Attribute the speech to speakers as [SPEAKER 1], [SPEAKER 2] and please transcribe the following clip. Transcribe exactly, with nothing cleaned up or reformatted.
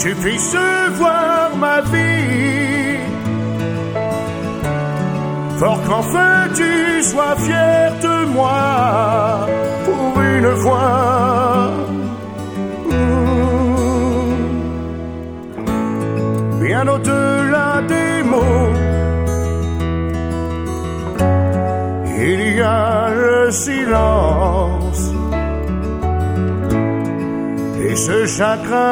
[SPEAKER 1] tu puisses voir ma vie. Fort qu'enfin tu sois fier de moi pour une fois. Bien au-delà des mots, il y a le silence et ce chagrin.